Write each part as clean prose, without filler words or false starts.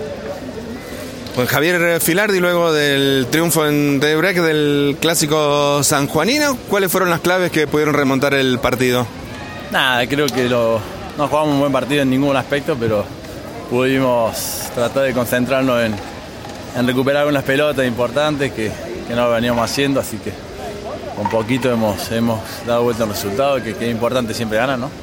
Pues Javier Filardi, luego del triunfo en tiebreak del clásico sanjuanino, ¿cuáles fueron las claves que pudieron remontar el partido? Nada, creo que no jugamos un buen partido en ningún aspecto, pero pudimos tratar de concentrarnos en recuperar unas pelotas importantes que no lo veníamos haciendo, así que con poquito hemos dado vuelta al resultado, que es importante siempre ganar, ¿no?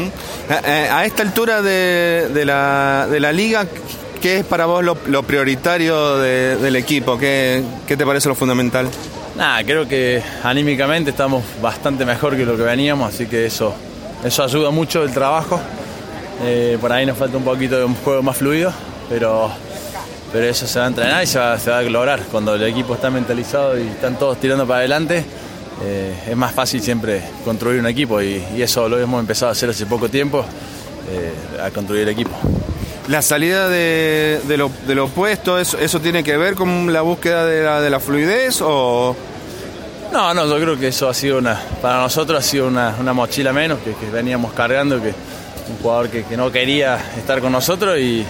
A esta altura de la liga, ¿qué es para vos lo prioritario del equipo? ¿Qué te parece lo fundamental? Nada, creo que anímicamente estamos bastante mejor que lo que veníamos, así que eso ayuda mucho el trabajo. Por ahí nos falta un poquito de un juego más fluido, pero eso se va a entrenar y se va a lograr. Cuando el equipo está mentalizado y están todos tirando para adelante, es más fácil siempre construir un equipo y eso lo hemos empezado a hacer hace poco tiempo, a construir el equipo. ¿La salida de lo opuesto, eso tiene que ver con la búsqueda de la fluidez o...? No, yo creo que eso ha sido para nosotros ha sido una mochila menos que veníamos cargando, que un jugador que no quería estar con nosotros y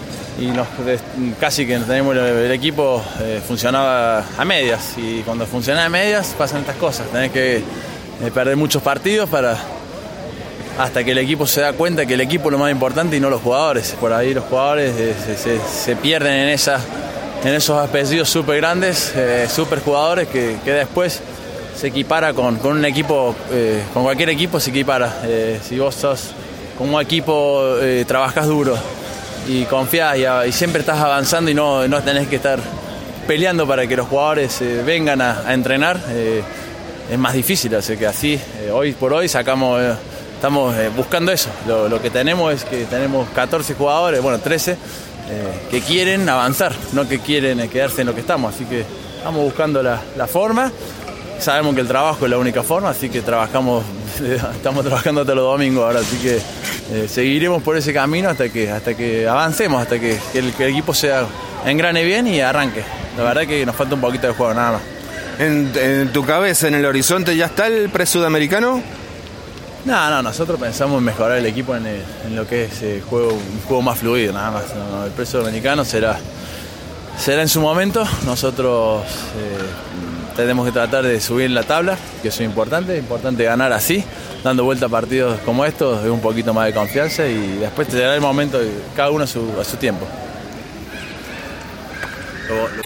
casi que tenemos el equipo funcionaba a medias, y cuando funciona a medias pasan estas cosas, tenés que perder muchos partidos hasta que el equipo se da cuenta que el equipo es lo más importante y no los jugadores. Por ahí los jugadores se pierden en esos apellidos súper grandes, súper jugadores que después se equipara con un equipo, con cualquier equipo se equipara. Si vos sos con un equipo, trabajás duro y confías y siempre estás avanzando y no tenés que estar peleando para que los jugadores vengan a entrenar, es más difícil. Así que así, hoy por hoy estamos buscando eso. Lo que tenemos es que tenemos 14 jugadores, 13, que quieren avanzar, no que quieren quedarse en lo que estamos. Así que estamos buscando la forma. Sabemos que el trabajo es la única forma, así que estamos trabajando hasta los domingos ahora, así que seguiremos por ese camino hasta que avancemos, hasta que el equipo engrane bien y arranque. La verdad que nos falta un poquito de juego, nada más. ¿En tu cabeza, en el horizonte, ya está el pre-sudamericano? No, nosotros pensamos en mejorar el equipo en lo que es un juego más fluido, nada más. No, el pre-sudamericano será en su momento. Nosotros tenemos que tratar de subir la tabla, que eso es importante ganar así, dando vuelta a partidos como estos, de un poquito más de confianza, y después te dará el momento, cada uno a su tiempo.